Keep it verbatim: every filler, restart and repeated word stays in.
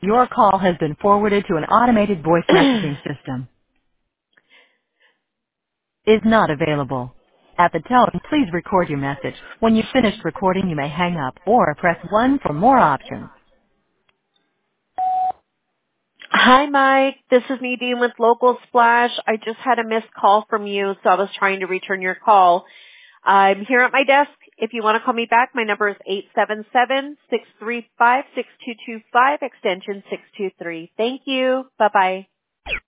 Your call has been forwarded to an automated voice messaging system. Is not available. At the tone, please record your message. When you've finished recording, you may hang up or press one for more options. Hi, Mike. This is Nadine with Local Splash. I just had a missed call from you, so I was trying to return your call. I'm here at my desk. If you want to call me back, my number is eight seven seven, six three five, six two two five, extension six two three. Thank you. Bye-bye.